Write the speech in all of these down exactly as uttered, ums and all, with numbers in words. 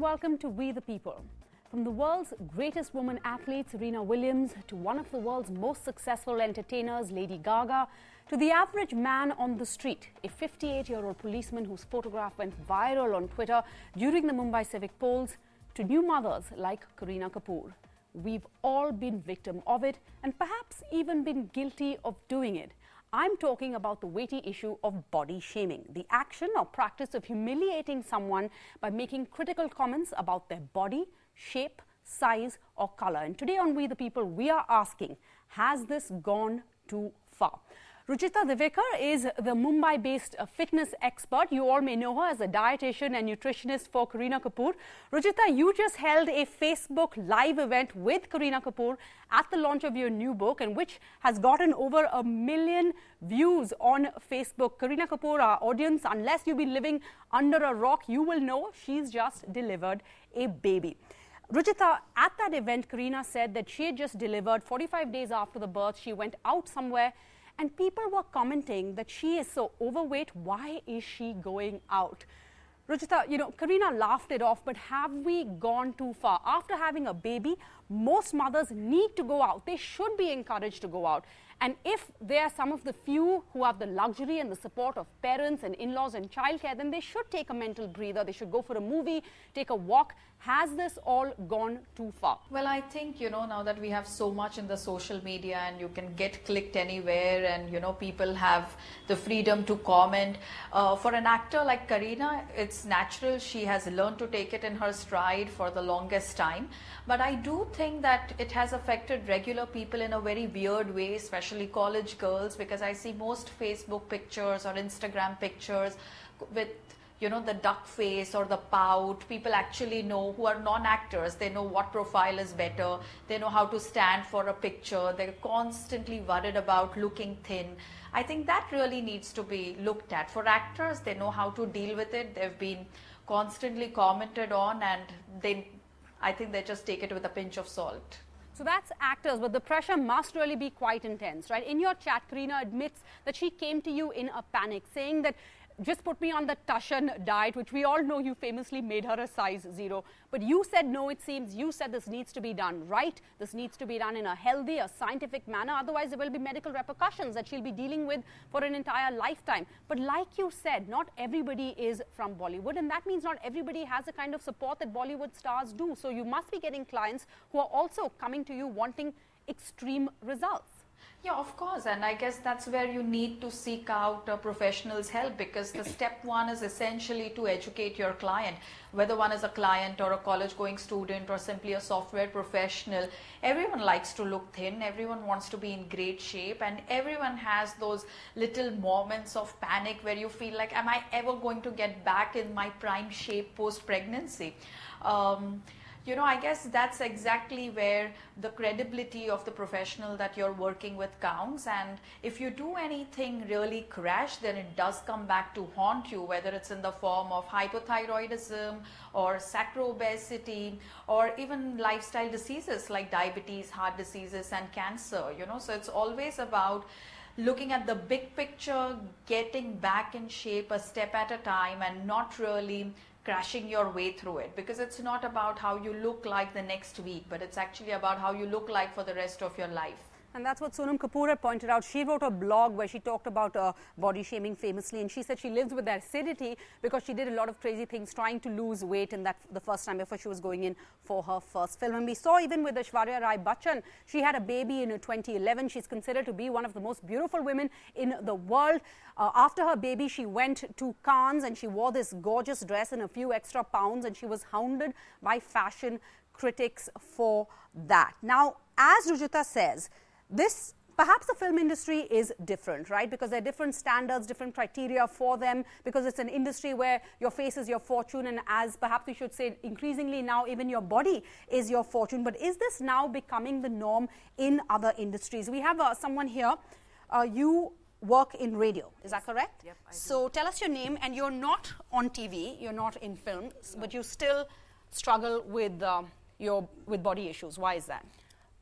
welcome to We the People. From the world's greatest woman athletes, Serena Williams, to one of the world's most successful entertainers, Lady Gaga, to the average man on the street, a fifty-eight-year-old policeman whose photograph went viral on Twitter during the Mumbai civic polls, to new mothers like Kareena Kapoor. We've all been victim of it and perhaps even been guilty of doing it. I'm talking about the weighty issue of body shaming, the action or practice of humiliating someone by making critical comments about their body, shape, size or color. And today on We the People, we are asking, has this gone too far? Ruchita Divekar is the Mumbai-based fitness expert. You all may know her as a dietitian and nutritionist for Kareena Kapoor. Ruchita, you just held a Facebook live event with Kareena Kapoor at the launch of your new book, and which has gotten over a million views on Facebook. Kareena Kapoor, our audience, unless you've been living under a rock, you will know she's just delivered a baby. Ruchita, at that event, Kareena said that she had just delivered forty-five days after the birth. She went out somewhere and people were commenting that she is so overweight. Why is she going out? Ruchita, you know, Kareena laughed it off, but have we gone too far? After having a baby, most mothers need to go out. They should be encouraged to go out. And if they are some of the few who have the luxury and the support of parents and in-laws and childcare, then they should take a mental breather. They should go for a movie, take a walk. Has this all gone too far? Well, I think, you know, now that we have so much in the social media and you can get clicked anywhere and, you know, people have the freedom to comment. Uh, for an actor like Kareena, it's natural. She has learned to take it in her stride for the longest time. But I do think that it has affected regular people in a very weird way, especially college girls, because I see most Facebook pictures or Instagram pictures with, you know, the duck face or the pout. People actually know, who are non-actors, they know what profile is better. They know how to stand for a picture. They're constantly worried about looking thin. I think that really needs to be looked at. For actors, they know how to deal with it. They've been constantly commented on, and they, I think they just take it with a pinch of salt. So that's actors, but the pressure must really be quite intense, right? In your chat, Kareena admits that she came to you in a panic, saying that just put me on the Tushan diet, which we all know you famously made her a size zero. But you said no, it seems. You said this needs to be done right. This needs to be done in a healthy, a scientific manner. Otherwise, there will be medical repercussions that she'll be dealing with for an entire lifetime. But like you said, not everybody is from Bollywood. And that means not everybody has the kind of support that Bollywood stars do. So you must be getting clients who are also coming to you wanting extreme results. Yeah, of course, and I guess that's where you need to seek out a professional's help, because the step one is essentially to educate your client, whether one is a client or a college-going student or simply a software professional. Everyone likes to look thin, everyone wants to be in great shape, and everyone has those little moments of panic where you feel like, am I ever going to get back in my prime shape post-pregnancy? Um, You know, I guess that's exactly where the credibility of the professional that you're working with counts. And if you do anything really crash, then it does come back to haunt you, whether it's in the form of hypothyroidism or sacro-obesity or even lifestyle diseases like diabetes, heart diseases and cancer, you know. So it's always about looking at the big picture, getting back in shape a step at a time, and not really crashing your way through it, because it's not about how you look like the next week, but it's actually about how you look like for the rest of your life. And that's what Sonam Kapoor had pointed out. She wrote a blog where she talked about uh, body shaming famously, and she said she lives with acidity because she did a lot of crazy things trying to lose weight in that the first time before she was going in for her first film. And we saw even with Aishwarya Rai Bachchan, she had a baby in twenty eleven. She's considered to be one of the most beautiful women in the world. Uh, after her baby, she went to Cannes and she wore this gorgeous dress and a few extra pounds, and she was hounded by fashion critics for that. Now, as Ruchita says, this, perhaps the film industry is different, right? Because there are different standards, different criteria for them, because it's an industry where your face is your fortune, and as perhaps we should say increasingly now, even your body is your fortune. But is this now becoming the norm in other industries? We have uh, someone here. Uh, you work in radio, is that correct? Yep, I do. So tell us your name, and you're not on T V, you're not in films, no. But you still struggle with, uh, your, with body issues. Why is that?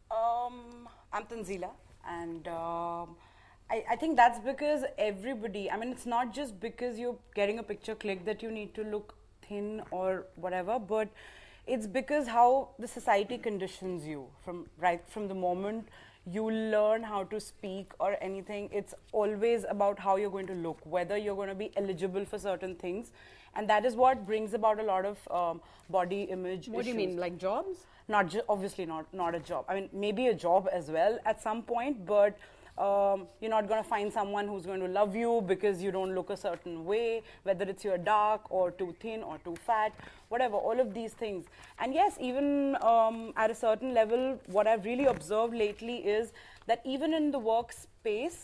Um, I'm Tanzila, and um, I, I think that's because everybody, I mean, it's not just because you're getting a picture click that you need to look thin or whatever, but it's because how the society conditions you from right from the moment you learn how to speak or anything. It's always about how you're going to look, whether you're going to be eligible for certain things, and that is what brings about a lot of um, body image What issues. do you mean, like jobs? Not ju- obviously not not a job. I mean, maybe a job as well at some point, but um, you're not going to find someone who's going to love you because you don't look a certain way, whether it's you're dark or too thin or too fat, whatever, all of these things. And yes, even um, at a certain level, what I've really observed lately is that even in the workspace,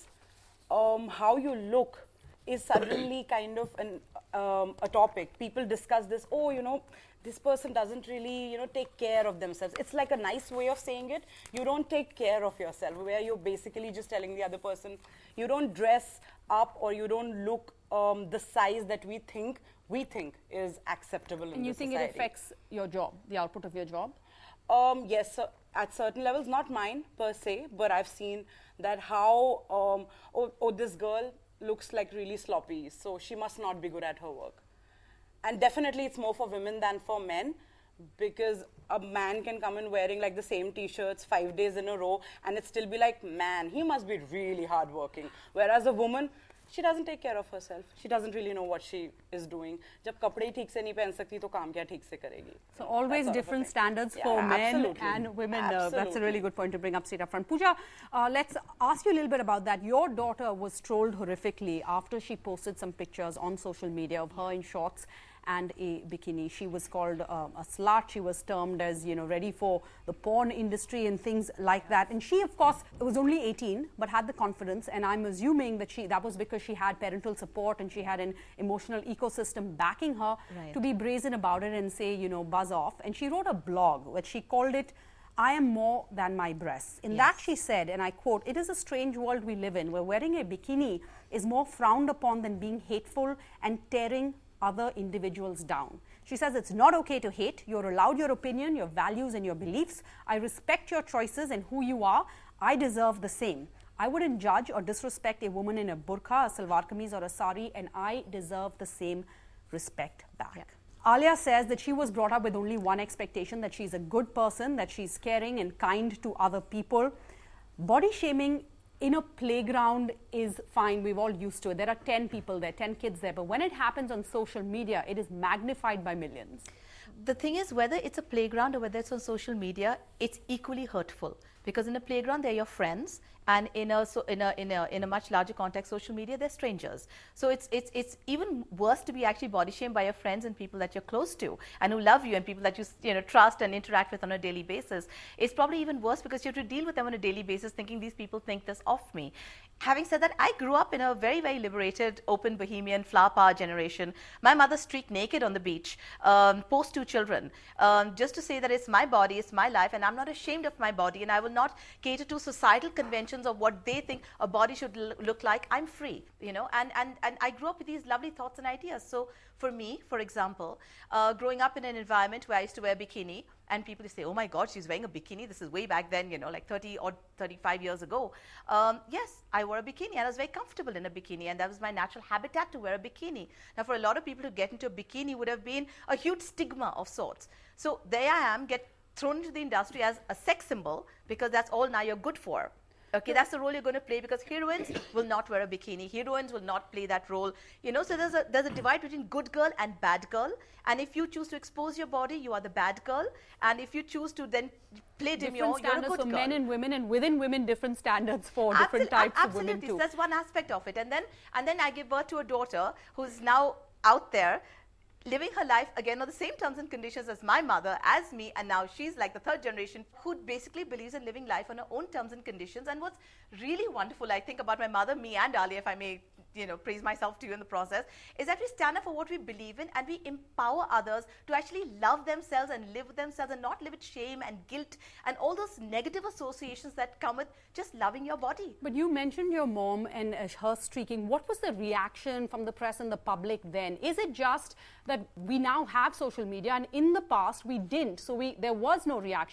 um, how you look is suddenly kind of an, um, a topic. People discuss this, oh, you know, this person doesn't really, you know, take care of themselves. It's like a nice way of saying it. You don't take care of yourself, where you're basically just telling the other person, you don't dress up or you don't look um, the size that we think we think is acceptable in And you this think society. it affects your job, the output of your job? Um, yes, so at certain levels, not mine per se, but I've seen that how, um, oh, oh, this girl looks like really sloppy, so she must not be good at her work. And definitely it's more for women than for men, because a man can come in wearing like the same t-shirts five days in a row and it still be like, man, he must be really hardworking. Whereas a woman, she doesn't take care of herself. She doesn't really know what she is doing. जब कपड़े ही ठीक से नहीं पहन सकती तो काम क्या ठीक से करेगी? So always That sort of a different thing. standards Yeah, for men absolutely. and women. Uh, that's a Absolutely. really good point to bring up straight up front. Pooja, uh, let's ask you a little bit about that. Your daughter was trolled horrifically after she posted some pictures on social media of her in shorts and a bikini. She was called uh, a slut. She was termed as, you know, ready for the porn industry and things like that. And she, of course, was only eighteen, but had the confidence. And I'm assuming that she that was because she had parental support and she had an emotional ecosystem backing her Right. to be brazen about it and say, you know, buzz off. And she wrote a blog which she called it, I am more than my breasts. In that she said, and I quote, it is a strange world we live in where wearing a bikini is more frowned upon than being hateful and tearing other individuals down. She says it's not okay to hate. You're allowed your opinion, your values and your beliefs. I respect your choices and who you are. I deserve the same. I wouldn't judge or disrespect a woman in a burqa, a salwar kameez or a sari, and I deserve the same respect back. Yeah. Alia says that she was brought up with only one expectation, that she's a good person, that she's caring and kind to other people. Body shaming in a playground is fine, we've all used to it. There are ten people there, ten kids there, but when it happens on social media, it is magnified by millions. The thing is, whether it's a playground or whether it's on social media, it's equally hurtful. Because in a playground, they're your friends, and in a, so in a in a in a much larger context, social media, they're strangers. So it's it's it's even worse to be actually body shamed by your friends and people that you're close to and who love you and people that you you know trust and interact with on a daily basis. It's probably even worse because you have to deal with them on a daily basis, thinking these people think this of me. Having said that, I grew up in a very, very liberated, open, bohemian, flower power generation. My mother streaked naked on the beach, um, post two children, um, just to say that it's my body, it's my life, and I'm not ashamed of my body, and I will not cater to societal conventions of what they think a body should l- look like. I'm free, you know, and, and, and I grew up with these lovely thoughts and ideas. So for me, for example, uh, growing up in an environment where I used to wear a bikini, and people say, oh my God, she's wearing a bikini. This is way back then, you know, like thirty or thirty-five years ago. Um, yes, I wore a bikini and I was very comfortable in a bikini, and that was my natural habitat to wear a bikini. Now, for a lot of people to get into a bikini would have been a huge stigma of sorts. So there I am, get thrown into the industry as a sex symbol because that's all now you're good for. Okay, that's the role you're going to play, because heroines will not wear a bikini. Heroines will not play that role. You know, so there's a there's a divide between good girl and bad girl. And if you choose to expose your body, you are the bad girl. And if you choose to then play demure, Different you're a standards good for girl. men and women, and within women, different standards for different Absol- types of absolutely. women too. That's one aspect of it. And then and then I give birth to a daughter who's now out there, living her life again on the same terms and conditions as my mother, as me, and now she's like the third generation who basically believes in living life on her own terms and conditions. And what's really wonderful, I think, about my mother, me and Ali, if I may, you know, praise myself to you in the process, is that we stand up for what we believe in and we empower others to actually love themselves and live themselves and not live with shame and guilt and all those negative associations that come with just loving your body. But you mentioned your mom and uh, her streaking. What was the reaction from the press and the public then? Is it just that we now have social media and in the past we didn't, so we there was no reaction?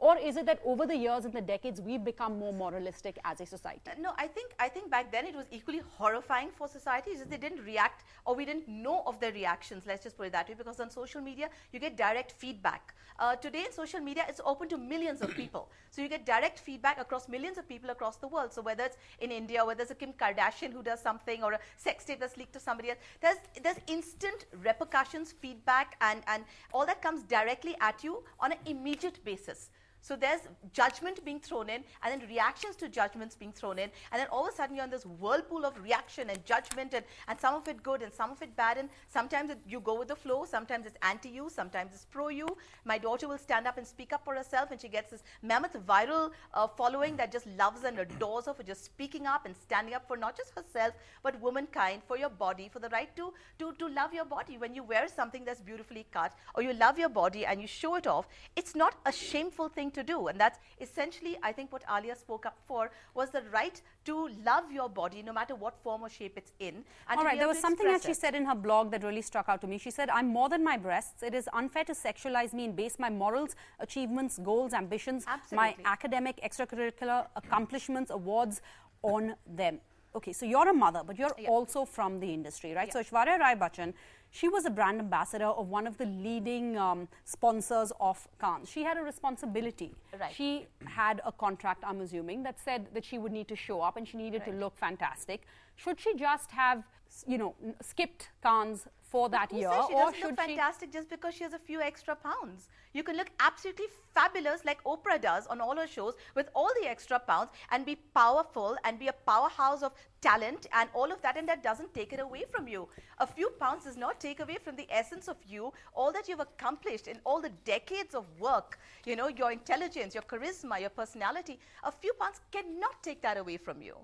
Or is it that over the years and the decades, we've become more moralistic as a society? Uh, no, I think, I think back then it was equally horrifying for society. It's just they didn't react, or we didn't know of their reactions, let's just put it that way, because on social media, you get direct feedback. Uh, today in social media, it's open to millions of people. So you get direct feedback across millions of people across the world. So whether it's in India, whether it's a Kim Kardashian who does something, or a sex tape that's leaked to somebody else, there's, there's instant repercussions, feedback, and, and all that comes directly at you on an immediate basis. So there's judgment being thrown in, and then reactions to judgments being thrown in, and then all of a sudden you're in this whirlpool of reaction and judgment, and, and some of it good and some of it bad, and sometimes it, you go with the flow, sometimes it's anti-you, sometimes it's pro-you. My daughter will stand up and speak up for herself, and she gets this mammoth viral uh, following that just loves and adores her for just speaking up and standing up for not just herself, but womankind, for your body, for the right to, to, to love your body. When you wear something that's beautifully cut, or you love your body and you show it off, it's not a shameful thing to do. And that's essentially, I think, what Alia spoke up for, was the right to love your body no matter what form or shape it's in. And all right, there was something that she said in her blog that really struck out to me. She said, I'm more than my breasts. It is unfair to sexualize me and base my morals, achievements, goals, ambitions, Absolutely. my academic, extracurricular accomplishments, awards on them. Okay, so you're a mother, but you're yeah. also from the industry, right? Yeah. So Aishwarya Rai Bachchan, she was a brand ambassador of one of the leading um, sponsors of Cannes. She had a responsibility. Right. She had a contract, I'm assuming, that said that she would need to show up and she needed right. to look fantastic. Should she just have, you know, skipped Cannes for that Who year? says she or doesn't should look fantastic just because she has a few extra pounds? You can look absolutely fabulous like Oprah does on all her shows with all the extra pounds and be powerful and be a powerhouse of talent and all of that, and that doesn't take it away from you. A few pounds does not take away from the essence of you, all that you've accomplished in all the decades of work, you know, your intelligence, your charisma, your personality. A few pounds cannot take that away from you.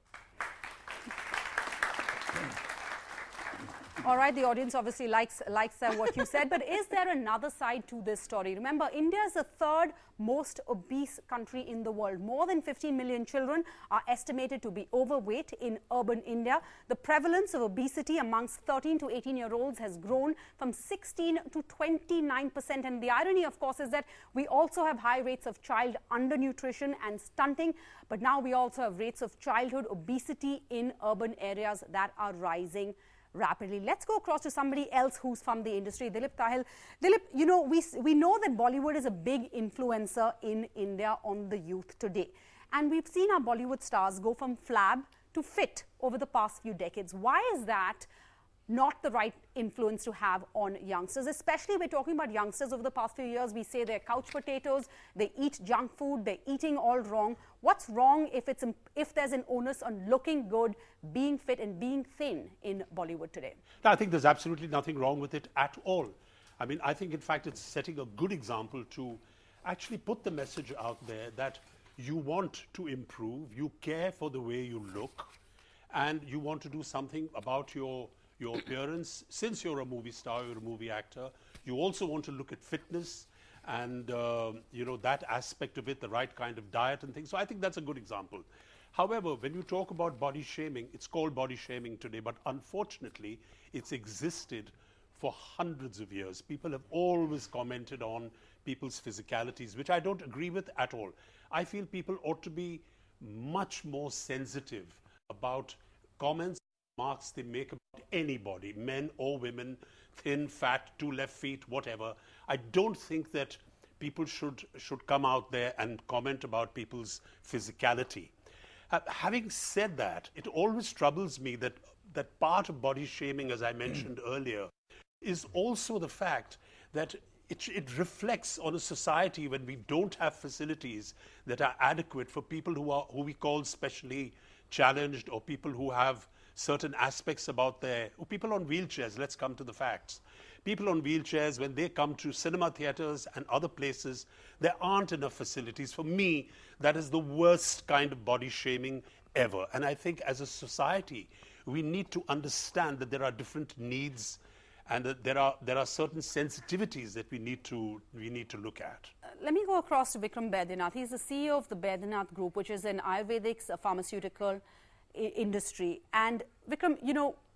All right, the audience obviously likes, likes uh, what you said, but is there another side to this story? Remember, India is the third most obese country in the world. More than fifteen million children are estimated to be overweight in urban India. The prevalence of obesity amongst thirteen to eighteen year olds has grown from sixteen to twenty-nine percent. And the irony, of course, is that we also have high rates of child undernutrition and stunting, but now we also have rates of childhood obesity in urban areas that are rising rapidly. Let's go across to somebody else who's from the industry, Dilip Tahil. Dilip, you know, we, we know that Bollywood is a big influencer in India on the youth today. And we've seen our Bollywood stars go from flab to fit over the past few decades. Why is that not the right influence to have on youngsters? Especially we're talking about youngsters over the past few years. We say they're couch potatoes, they eat junk food, they're eating all wrong. What's wrong if, it's, if there's an onus on looking good, being fit and being thin in Bollywood today? No, I think there's absolutely nothing wrong with it at all. I mean, I think in fact it's setting a good example to actually put the message out there that you want to improve, you care for the way you look, and you want to do something about your your appearance. Since you're a movie star, you're a movie actor, you also want to look at fitness and uh, you know, that aspect of it, the right kind of diet and things. So I think that's a good example. However, when you talk about body shaming, it's called body shaming today, but unfortunately it's existed for hundreds of years. People have always commented on people's physicalities, which I don't agree with at all. I feel people ought to be much more sensitive about comments, marks they make about anybody, men or women, thin, fat, two left feet, whatever. I don't think that people should should come out there and comment about people's physicality. Uh, having said that, it always troubles me that that part of body shaming, as I mentioned earlier, is also the fact that it, it reflects on a society when we don't have facilities that are adequate for people who are who we call specially challenged, or people who have certain aspects about their, or people on wheelchairs. Let's come to the facts. People on wheelchairs, when they come to cinema theaters and other places, there aren't enough facilities. For me, that is the worst kind of body shaming ever. And I think as a society, we need to understand that there are different needs and that there are there are certain sensitivities that we need to we need to look at. Uh, let me go across to Vikram Baidyanath. He's the C E O of the Baidyanath Group, which is an Ayurvedic uh, pharmaceutical I industry. And Vikram, you know,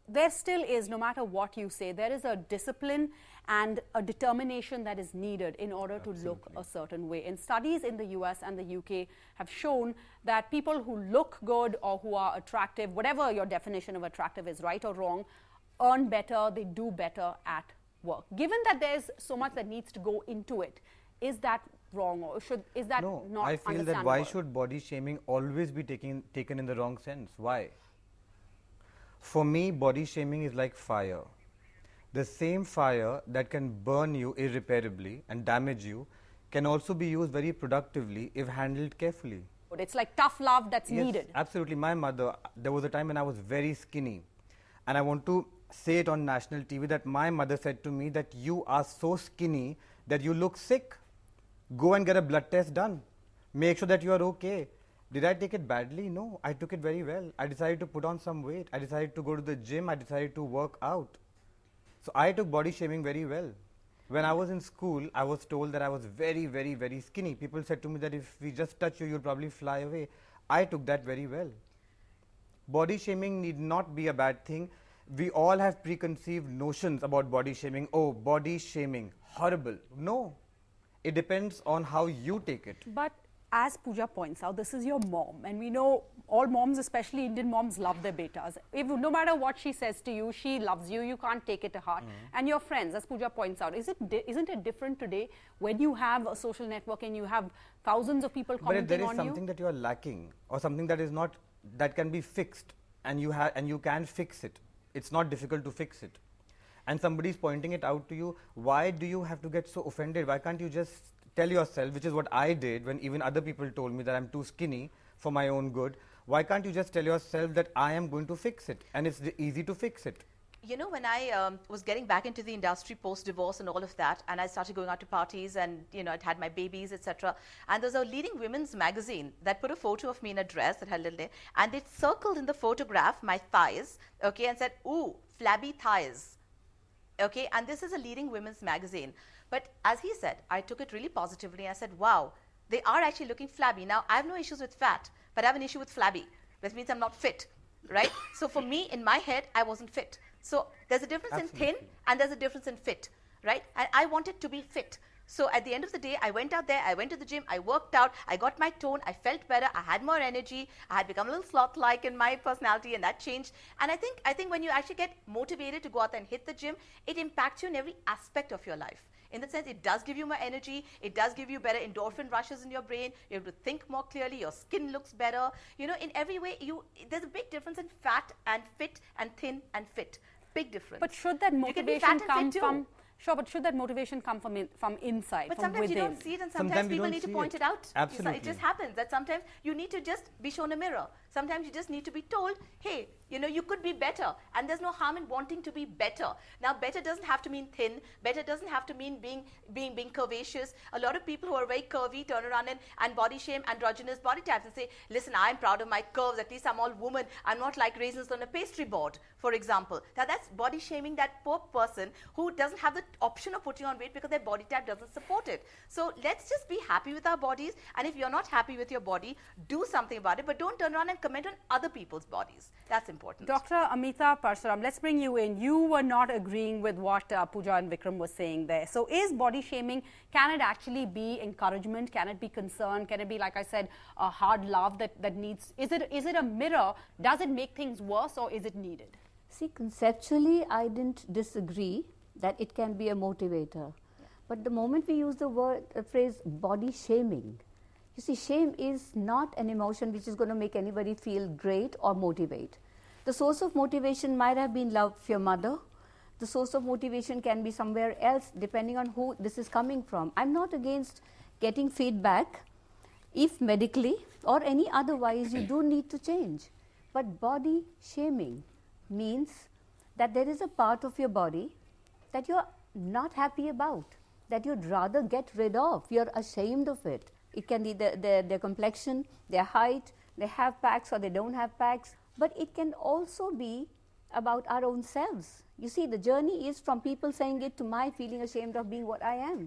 there still is, no matter what you say, there is a discipline and a determination that is needed in order to Absolutely. look a certain way. And studies in the U S and the U K have shown that people who look good or who are attractive, whatever your definition of attractive is, right or wrong, earn better, they do better at work. Given that there's so much that needs to go into it, is that wrong, or should is that No, not I feel that why should body shaming always be taken taken in the wrong sense? Why? For me, body shaming is like fire. The same fire that can burn you irreparably and damage you can also be used very productively if handled carefully. It's like tough love that's Yes, needed. absolutely. My mother, there was a time when I was very skinny, and I want to say it on national T V that my mother said to me that you are so skinny that you look sick. Go and get a blood test done. Make sure that you are okay. Did I take it badly? No, I took it very well. I decided to put on some weight. I decided to go to the gym. I decided to work out. So I took body shaming very well. When I was in school, I was told that I was very, very, very skinny. People said to me that if we just touch you, you'll probably fly away. I took that very well. Body shaming need not be a bad thing. We all have preconceived notions about body shaming. Oh, body shaming, horrible. No, it depends on how you take it. But as Pooja points out, this is your mom, and we know all moms, especially Indian moms, love their betas. If, no matter what she says to you, she loves you. You can't take it to heart. Mm-hmm. And your friends, as Pooja points out, is it isn't it different today when you have a social network and you have thousands of people commenting on you? But if there is something that you are lacking, or something that is not, that can be fixed, and you have and you can fix it, it's not difficult to fix it, and somebody is pointing it out to you, why do you have to get so offended? Why can't you just tell yourself, which is what I did when even other people told me that I'm too skinny for my own good? Why can't you just tell yourself that I am going to fix it, and it's easy to fix it? You know, when I um, was getting back into the industry post-divorce and all of that, and I started going out to parties and, you know, I'd had my babies, et cetera. And there's a leading women's magazine that put a photo of me in a dress that had a little day, and it circled in the photograph my thighs, okay, and said, ooh, flabby thighs. Okay, and this is a leading women's magazine. But as he said, I took it really positively. I said, wow, they are actually looking flabby. Now, I have no issues with fat, but I have an issue with flabby. That means I'm not fit, right? So for me, in my head, I wasn't fit. So there's a difference Absolutely. in thin and there's a difference in fit, right? And I wanted to be fit. So at the end of the day, I went out there, I went to the gym, I worked out, I got my tone, I felt better, I had more energy, I had become a little sloth-like in my personality, and that changed. And I think, I think when you actually get motivated to go out there and hit the gym, it impacts you in every aspect of your life. In the sense, it does give you more energy, it does give you better endorphin rushes in your brain, you're able to think more clearly, your skin looks better. You know, in every way, you there's a big difference in fat and fit and thin and fit. Big difference. But should that You can be motivation fat and come fit from... too. Sure, but should that motivation come from in, from inside, But from sometimes within? you don't see it, and sometimes, Sometimes you people don't need to see point it. it, out. Absolutely. It just happens that sometimes you need to just be shown a mirror. Sometimes you just need to be told, hey, you know, you could be better, and there's no harm in wanting to be better. Now, better doesn't have to mean thin. Better doesn't have to mean being being being curvaceous. A lot of people who are very curvy turn around and, and body shame androgynous body types and say, listen, I'm proud of my curves. At least I'm all woman. I'm not like raisins on a pastry board, for example. Now, that's body shaming that poor person who doesn't have the option of putting on weight because their body type doesn't support it. So let's just be happy with our bodies, and if you're not happy with your body, do something about it, but don't turn around and comment on other people's bodies. That's important. Doctor Amita Parsuram, let's bring you in. You were not agreeing with what uh, Pooja and Vikram were saying there. So is body shaming, can it actually be encouragement? Can it be concern? Can it be, like I said, a hard love that, that needs, is it, is it a mirror? Does it make things worse, or is it needed? See, conceptually, I didn't disagree that it can be a motivator. Yeah. But the moment we use the word, the phrase body shaming, you see, shame is not an emotion which is going to make anybody feel great or motivate. The source of motivation might have been love for your mother. The source of motivation can be somewhere else, depending on who this is coming from. I'm not against getting feedback if medically or any otherwise you do need to change. But body shaming means that there is a part of your body that you're not happy about, that you'd rather get rid of. You're ashamed of it. It can be the, the, their complexion, their height, they have packs or they don't have packs. But it can also be about our own selves. You see, the journey is from people saying it to my feeling ashamed of being what I am.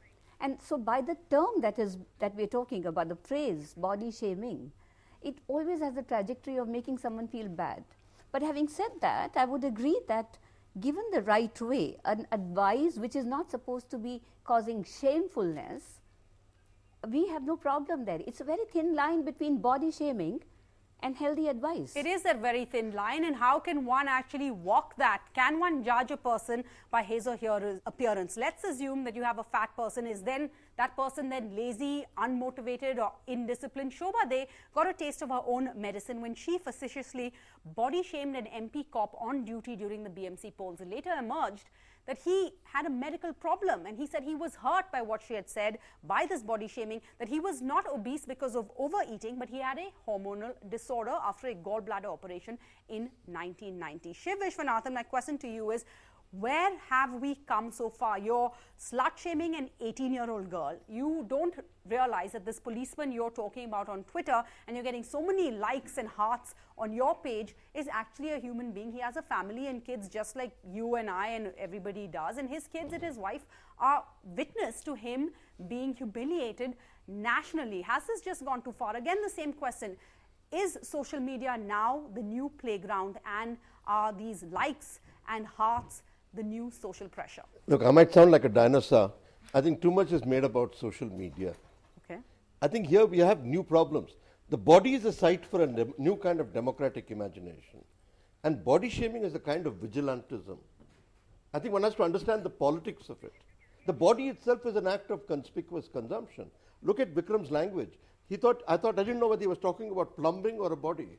And so by the term that is that we're talking about, the phrase body shaming, it always has the trajectory of making someone feel bad. But But having said that, I would agree that given the right way, an advice which is not supposed to be causing shamefulness, we have no problem there. It's a very thin line between body shaming and healthy advice. It is a very thin line, and how can one actually walk that? Can one judge a person by his or her appearance? Let's assume that you have a fat person. Is then that person then lazy, unmotivated or indisciplined? Shobha Dey got a taste of her own medicine when she facetiously body shamed an M P cop on duty during the B M C polls. It later emerged that he had a medical problem, and he said he was hurt by what she had said, by this body shaming, that he was not obese because of overeating, but he had a hormonal disorder after a gallbladder operation in nineteen ninety. Shiv Vishwanathan, my question to you is, where have we come so far? You're slut-shaming an eighteen-year-old girl. You don't realize that this policeman you're talking about on Twitter, and you're getting so many likes and hearts on your page, is actually a human being. He has a family and kids just like you and I and everybody does. And his kids and his wife are witness to him being humiliated nationally. Has this just gone too far? Again, the same question. Is social media now the new playground, and are these likes and hearts the new social pressure? Look, I might sound like a dinosaur. I think too much is made about social media. Okay. I think here we have new problems. The body is a site for a dem- new kind of democratic imagination. And body shaming is a kind of vigilantism. I think one has to understand the politics of it. The body itself is an act of conspicuous consumption. Look at Vikram's language. He thought, I thought, I didn't know whether he was talking about plumbing or a body.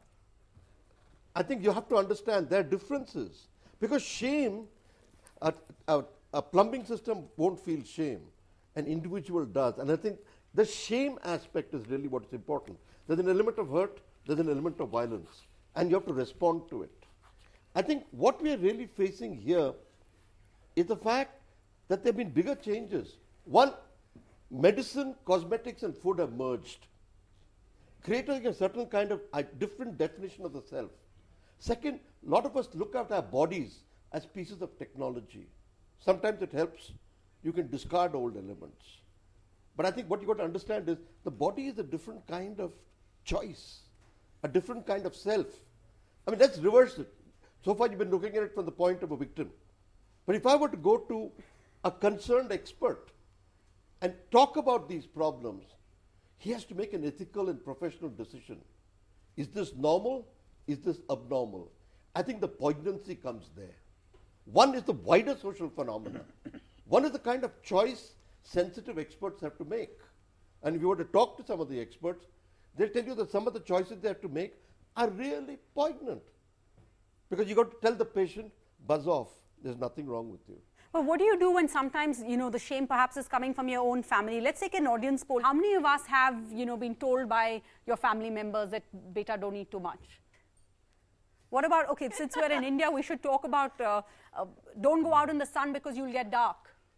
I think you have to understand there are differences. Because shame, a, a, a plumbing system won't feel shame. An individual does. And I think the shame aspect is really what's important. There's an element of hurt, there's an element of violence. And you have to respond to it. I think what we are really facing here is the fact that there have been bigger changes. One, medicine, cosmetics and food have merged, creating a certain kind of a different definition of the self. Second, a lot of us look at our bodies as pieces of technology. Sometimes it helps. You can discard old elements. But I think what you've got to understand is the body is a different kind of choice, a different kind of self. I mean, let's reverse it. So far you've been looking at it from the point of a victim. But if I were to go to a concerned expert and talk about these problems, he has to make an ethical and professional decision. Is this normal? Is this abnormal? I think the poignancy comes there. One is the wider social phenomena. One is the kind of choice sensitive experts have to make. And if you were to talk to some of the experts, they'll tell you that some of the choices they have to make are really poignant. Because you got to tell the patient, buzz off, there's nothing wrong with you. But what do you do when sometimes, you know, the shame perhaps is coming from your own family? Let's take an audience poll. How many of us have, you know, been told by your family members that, beta, don't eat too much? What about, okay, since we're in India, we should talk about uh, uh, don't go out in the sun because you'll get dark.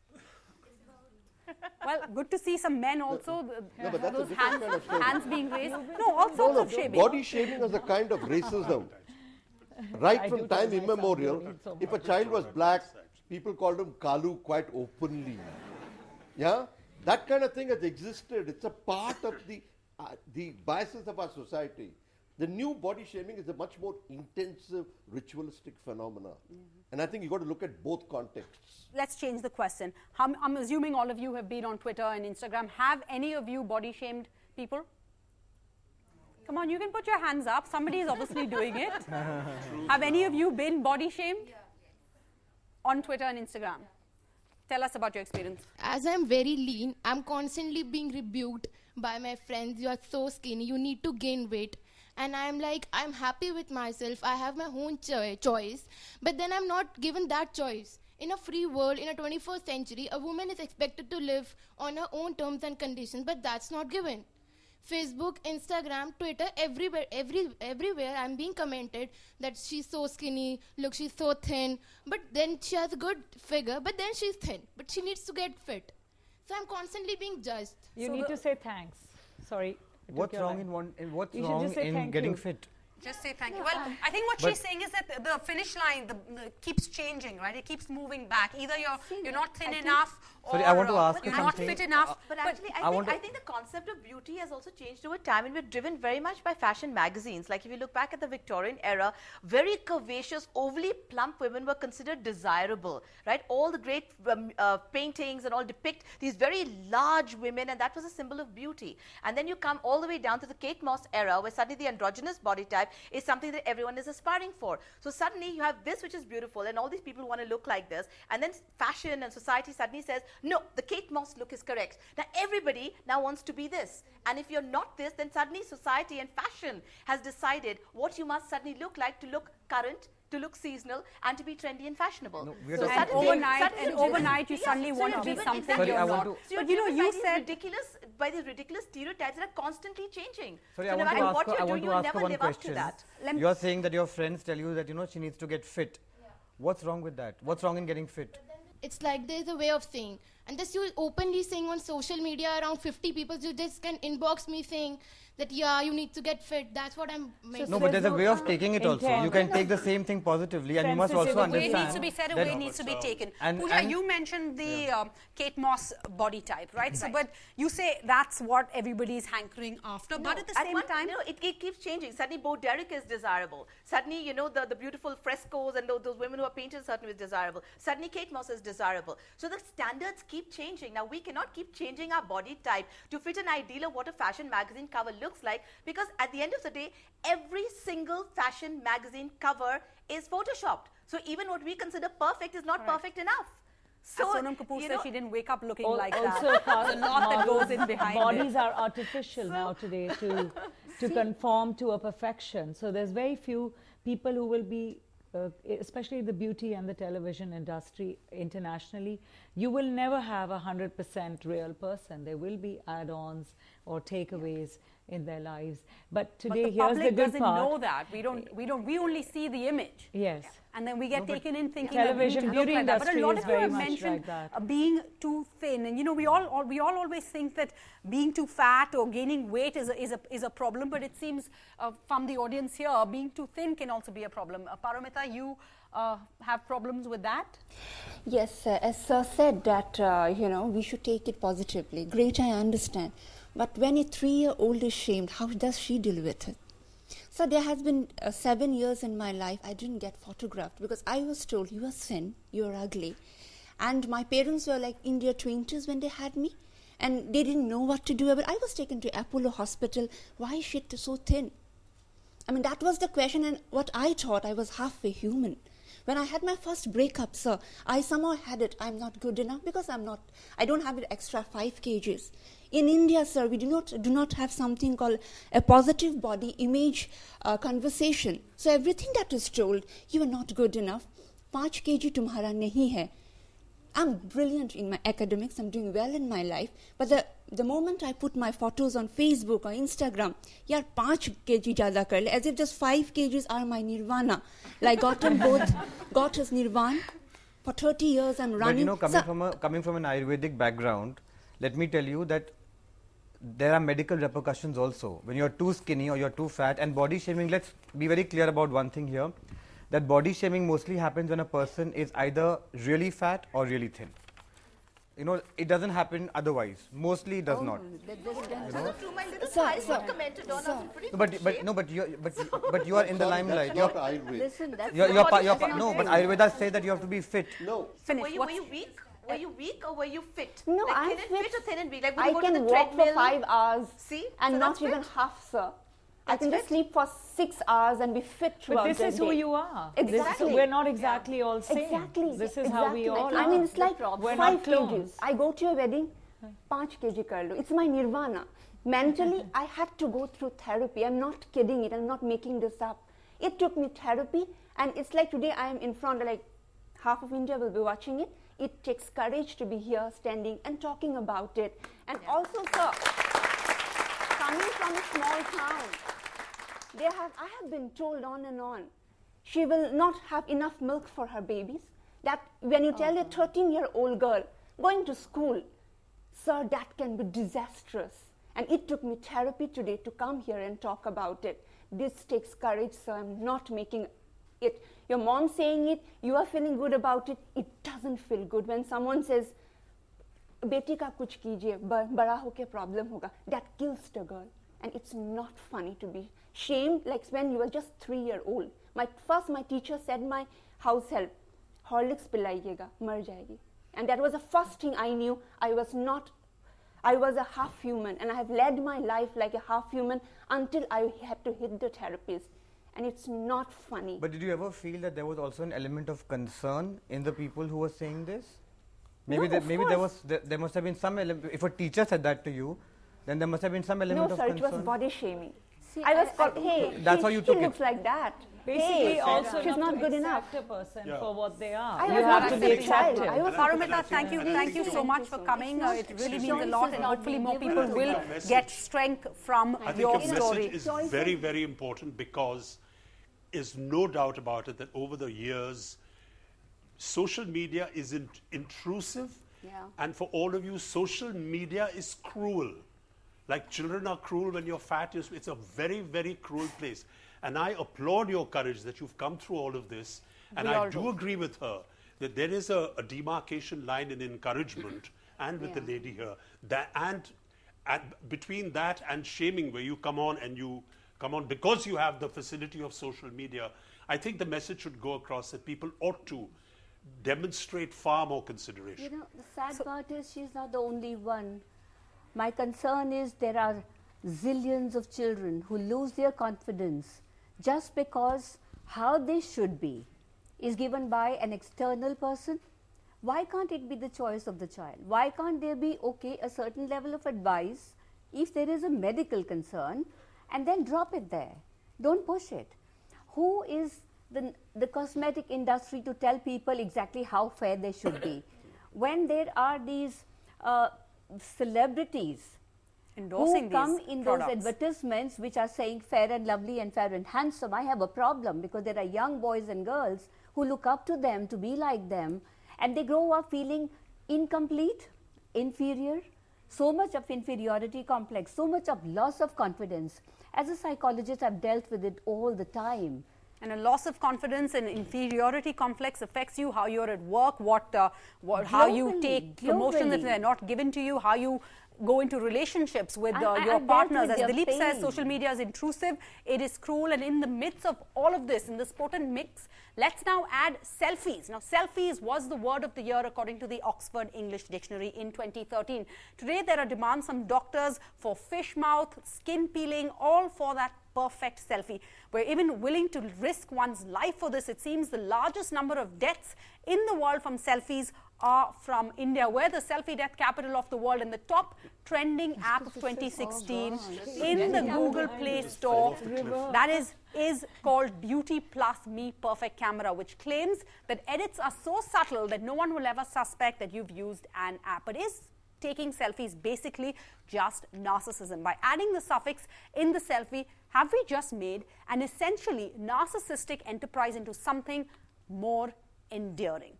Well, good to see some men also, No, but that's a those different hands, kind of shaming. hands being raised. No, all sorts No, no, of shaming. body shaming is a kind of racism. Right from time immemorial, if a child was black, people called him Kalu quite openly. Yeah? That kind of thing has existed. It's a part of the, uh, the biases of our society. The new body shaming is a much more intensive, ritualistic phenomena. Mm-hmm. And I think you've got to look at both contexts. Let's change the question. I'm, I'm assuming all of you have been on Twitter and Instagram. Have any of you body shamed people? Come on, you can put your hands up. Somebody is obviously doing it. Have any of you been body shamed? Yeah. On Twitter and Instagram? Yeah. Tell us about your experience. As I'm very lean, I'm constantly being rebuked by my friends. You are so skinny, you need to gain weight. And I'm like, I'm happy with myself. I have my own cho- choice. But then I'm not given that choice. In a free world, in a twenty-first century, a woman is expected to live on her own terms and conditions, but that's not given. Facebook, Instagram, Twitter, everywhere, every, everywhere I'm being commented that she's so skinny, look, she's so thin. But then she has a good figure, but then she's thin. But she needs to get fit. So I'm constantly being judged. You so need to say thanks. Sorry. What's wrong in one? In what's You should wrong just say in thank getting you. fit? Just say thank you. Well, I think what she's saying is that the, the finish line the, the keeps changing, right? It keeps moving back. Either you're you're not thin enough, or Sorry, I want to uh, ask you you're not something. fit enough. But actually, I, I think, want to- I think the concept of beauty has also changed over time, and we're driven very much by fashion magazines. Like if you look back at the Victorian era, very curvaceous, overly plump women were considered desirable, right? All the great um, uh, paintings and all depict these very large women, and that was a symbol of beauty. And then you come all the way down to the Kate Moss era, where suddenly the androgynous body type is something that everyone is aspiring for. So suddenly you have this, which is beautiful, and all these people want to look like this, and then fashion and society suddenly says, no, the Kate Moss look is correct. Now everybody now wants to be this, and if you're not this, then suddenly society and fashion has decided what you must suddenly look like to look current, to look seasonal, and to be trendy and fashionable. No, we are so talking- And suddenly- overnight, suddenly and you're driven- overnight you yes, suddenly so want you're to be driven something exactly Sorry, I you're want not. to- so you're But you know, driven you by these said ridiculous by these ridiculous stereotypes that are constantly changing. Sorry, so I no want to matter ask what her, you're I doing, want to you'll ask never her one live up to question. that. Lem- You are saying that your friends tell you that you know she needs to get fit. What's wrong with that? What's wrong in getting fit? It's like there's a way of saying, and this you openly saying on social media, around fifty people you just can inbox me saying that yeah, you need to get fit. That's what I'm making. No, but there's a no, way of uh, taking it also. You can take the same thing positively, and you must also Sensitivity. The way it understand needs to be said, a that- way it needs to be taken. And- Pooja, and- you mentioned the um, Kate Moss body type, right? So, but you say that's what everybody is hankering after. but at the At same one- time, you know, it, it keeps changing. Suddenly, Bo Derek is desirable. Suddenly, you know, the, the beautiful frescoes and those, those women who are painted certainly is desirable. Suddenly, Kate Moss is desirable. So the standards keep changing. Now, we cannot keep changing our body type to fit an ideal of what a fashion magazine cover looks like, because at the end of the day, every single fashion magazine cover is photoshopped. So even what we consider perfect is not perfect enough. so So Sonam Kapoor you said know, she didn't wake up looking Al- like also that. part- There's a lot that goes in behind bodies it. are artificial now today to to conform to a perfection. So there's very few people who will be, uh, especially the beauty and the television industry internationally, you will never have a hundred percent real person. There will be add-ons or takeaways in their lives. But today, But the here's public the good doesn't part. know that. We don't. We don't. We only see the image. Yes. And then we get taken in thinking television that we need to beauty look like that. But a industry lot is of you very have much mentioned like that. uh, being too thin, and you know we all, all we all always think that being too fat or gaining weight is a, is a is a problem. But it seems uh, from the audience here, being too thin can also be a problem. Uh, Paramita, you uh, have problems with that? Yes, uh, as Sir said that, uh, you know, we should take it positively. Great, I understand. But when a three-year-old is shamed, how does she deal with it? So there has been uh, seven years in my life I didn't get photographed because I was told, you are thin, you are ugly. And my parents were like in their twenties when they had me. And they didn't know what to do. But I was taken to Apollo Hospital. Why is she so thin? I mean, that was the question, and what I thought, I was halfway human. When I had my first breakup, sir, I somehow had it. I'm not good enough because I'm not, I don't have an extra five kilograms. In India, sir, we do not do not have something called a positive body image uh, conversation. So everything that is told, you are not good enough. Five kilograms tumhara nahi hai. I'm brilliant in my academics. I'm doing well in my life. But the the moment I put my photos on Facebook or Instagram, yaar five kilograms zyada kar le, as if just five kilograms are my nirvana. Like Gautam both got his nirvana. For thirty years I'm running. But you know, coming So- from a coming from an Ayurvedic background, let me tell you that there are medical repercussions also. When you're too skinny or you're too fat, and body shaming, let's be very clear about one thing here, that body shaming mostly happens when a person is either really fat or really thin. You know, it doesn't happen otherwise. Mostly it does not. So through my little Sir, eyes, sir, I've commented on sir. I'm pretty No, but but no, but you but but you are in the Sorry, limelight. that's You're, not Ayurveda. Listen, that's you're, not you're, what pa- it you're is. pa- no, but Ayurveda says that you have to be fit. No. Finish. Were you, What's- were you weak? Were you weak or were you fit? No, like I'm thin and fit. fit or thin and weak? Like would I you go to can the walk for treadmill? five hours See? and So not that's even fit. half, sir. I That's can just fit. sleep for six hours and be fit throughout But this the is who day. you are. This- Exactly. we're not exactly all same. Exactly. This is exactly. how we all I are. mean, it's like We're five not kilograms. clones. I go to a wedding, five kilograms kar lo. It's my nirvana. Mentally, I had to go through therapy. I'm not kidding it. I'm not making this up. It took me therapy, and it's like today I am in front, like half of India will be watching it. It takes courage to be here, standing and talking about it. And also, sir, coming from a small town, they have, I have been told on and on, she will not have enough milk for her babies. That when you tell a thirteen-year-old girl going to school, sir, that can be disastrous. And it took me therapy today to come here and talk about it. this takes courage, so I'm not making it. Your mom saying it, you are feeling good about it, it doesn't feel good. When someone says, beti ka kuch kijiye, bada hoke problem hoga, that kills the girl. And it's not funny to be shamed, like when you were just three year old. My, first my teacher said my house help, Horlicks pilaiyega, mar jayegi. And that was the first thing I knew. I was not, I was a half human, and I have led my life like a half human until I had to hit the therapist. And it's not funny. But did you ever feel that there was also an element of concern in the people who were saying this? Maybe, No, there, of maybe there course. was there, there must have been some element. If a teacher said that to you, then there must have been some element No, of sir, concern. it was body shaming. See, I was I- called, I- hey, That's she, how you she took it. looks like that. Basically, hey, also she's not to good enough. accept a person Yeah. for what they are. I You was have not to be a child. accepted. I was Paramita, thank you, Thank thank you you. so Thank much you for so coming. much. Uh, it really Choice means a lot, is and not hopefully being more given. people I think will your message- get strength from I think your your story. message is Choices. very, very important, because is no doubt about it that over the years, social media is in- intrusive. Yeah. And for all of you, social media is cruel. Like children are cruel when you're fat. It's it's a very, very cruel place. And I applaud your courage that you've come through all of this. And We I all do do. agree with her that there is a, a demarcation line in encouragement, and with the Yeah. lady here, that and, and between that and shaming, where you come on and you come on because you have the facility of social media, I think the message should go across that people ought to demonstrate far more consideration. You know, the sad part is she's not the only one. My concern is there are zillions of children who lose their confidence just because how they should be is given by an external person. Why can't it be the choice of the child? Why can't there be, okay, a certain level of advice if there is a medical concern, and then drop it there? Don't push it. Who is the, the cosmetic industry to tell people exactly how fair they should be? When there are these uh, celebrities Endorsing who come these in products. those advertisements which are saying fair and lovely and fair and handsome, I have a problem, because there are young boys and girls who look up to them to be like them, and they grow up feeling incomplete, inferior, so much of inferiority complex, so much of loss of confidence. As a psychologist, I've dealt with it all the time. And a loss of confidence and inferiority complex affects you, how you're at work, what, uh, what how you Globally, take promotions if globally. they're not given to you, how you go into relationships with I- uh, I- your I've dealt partners. with As their Dilip says, pain. social media is intrusive, it is cruel, and in the midst of all of this, in this potent mix, let's now add selfies. Now, selfies was the word of the year according to the Oxford English Dictionary in twenty thirteen. Today, there are demands from doctors for fish mouth, skin peeling, all for that perfect selfie. We're even willing to risk one's life for this. It seems the largest number of deaths in the world from selfies are from India. We're the selfie death capital of the world, and the top trending app of twenty sixteen in the Google Play Store, that is, is called Beauty Plus Me Perfect Camera, which claims that edits are so subtle that no one will ever suspect that you've used an app. But is taking selfies basically just narcissism? By adding the suffix in the selfie, have we just made an essentially narcissistic enterprise into something more endearing?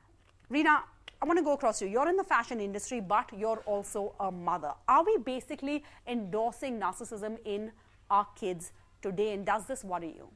Reena, I want to go across to you. You're in the fashion industry, but you're also a mother. Are we basically endorsing narcissism in our kids today, and does this worry you?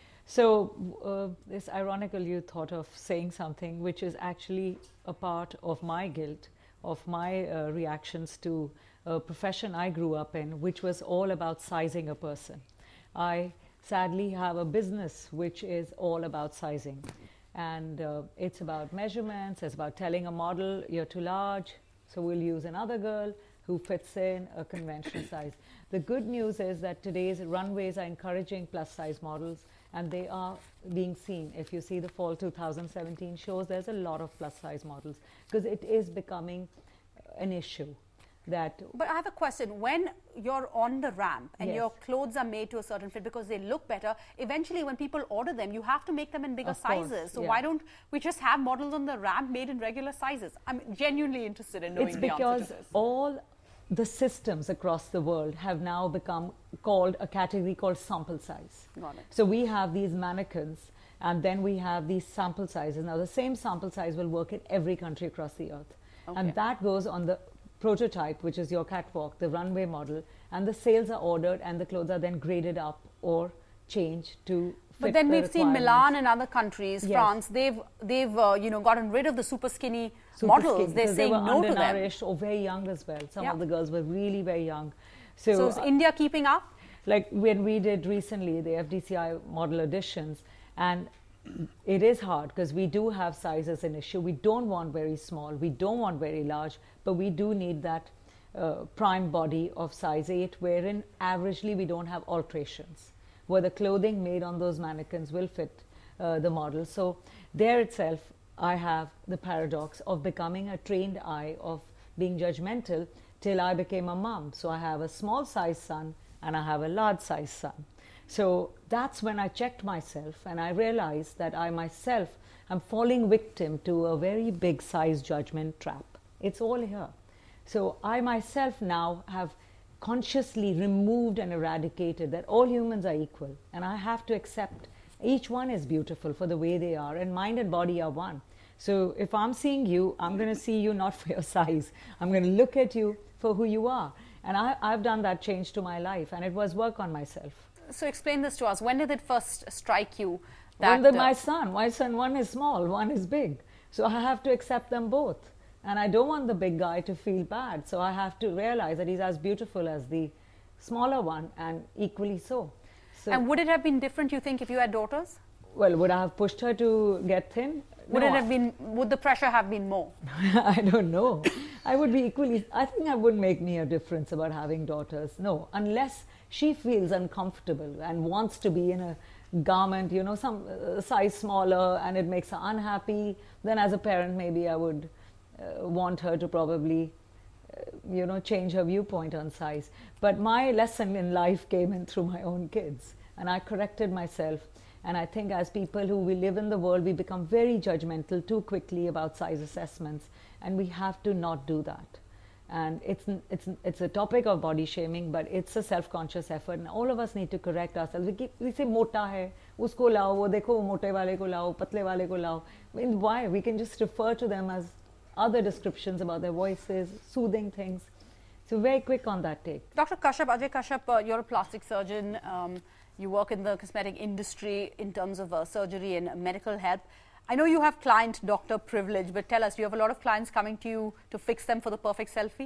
So uh, it's ironical you thought of saying something which is actually a part of my guilt, of my uh, reactions to a profession I grew up in, which was all about sizing a person. I sadly have a business which is all about sizing. And uh, it's about measurements, it's about telling a model, you're too large, so we'll use another girl who fits in a conventional size. The good news is that today's runways are encouraging plus size models, and they are being seen. If you see the fall two thousand seventeen shows, there's a lot of plus size models, because it is becoming an issue. That But I have a question. When you're on the ramp and Yes. your clothes are made to a certain fit because they look better, eventually when people order them, you have to make them in bigger Of course, sizes. So yeah. why don't we just have models on the ramp made in regular sizes? I'm genuinely interested in knowing it's the answer because to this. all the systems across the world have now become called a category called sample size. Got it. So we have these mannequins, and then we have these sample sizes. Now the same sample size will work in every country across the earth. Okay. And that goes on the prototype, which is your catwalk, the runway model, and the sales are ordered and the clothes are then graded up or change to But fit then the we've seen requirements. Milan and other countries, Yes. France, they've, they've uh, you know, gotten rid of the super skinny Super models. skinny, They're because saying they were no to them. undernourished or very young as well. Some Yeah. of the girls were really very young. So, So is uh, India keeping up? like when we did recently the F D C I model auditions, and it is hard because we do have size as an issue. We don't want very small, we don't want very large, but we do need that uh, prime body of size eight, wherein averagely we don't have alterations, where the clothing made on those mannequins will fit uh, the model. So there itself I have the paradox of becoming a trained eye, of being judgmental, till I became a mom. So I have a small size son and I have a large size son. So that's when I checked myself and I realized that I myself am falling victim to a very big size judgment trap. It's all here. So I myself now have consciously removed and eradicated that all humans are equal, and I have to accept each one is beautiful for the way they are, and mind and body are one. So if I'm seeing you, I'm going to see you not for your size. I'm going to look at you for who you are. And I, I've done that change to my life, and it was work on myself. So explain this to us. When did it first strike you that When the, uh, my son, my son, one is small, one is big. So I have to accept them both. And I don't want the big guy to feel bad. So I have to realize that he's as beautiful as the smaller one, and equally so. So and would it have been different, you think, if you had daughters? well, would I have pushed her to get thin? Would No, it have been, would the pressure have been more? I don't know. I would be equally, I think I wouldn't make me a difference about having daughters. No, unless she feels uncomfortable and wants to be in a garment, you know, some uh, size smaller, and it makes her unhappy, then as a parent maybe I would uh, want her to probably, uh, you know, change her viewpoint on size. But my lesson in life came in through my own kids, and I corrected myself. And I think as people who we live in the world, we become very judgmental too quickly about size assessments, and we have to not do that. And it's, it's, it's a topic of body shaming, but it's a self-conscious effort, and all of us need to correct ourselves. We, keep, we say, mota hai, usko lao, wo dekho, wo mote wale ko lao, patle wale ko lao. I mean, why? We can just refer to them as other descriptions about their voices, soothing things. So very quick on that take. Doctor Kashyap, Ajay Kashyap, uh, you're a plastic surgeon. Um, you work in the cosmetic industry in terms of uh, surgery and medical health. I know you have client-doctor privilege, but tell us, do you have a lot of clients coming to you to fix them for the perfect selfie?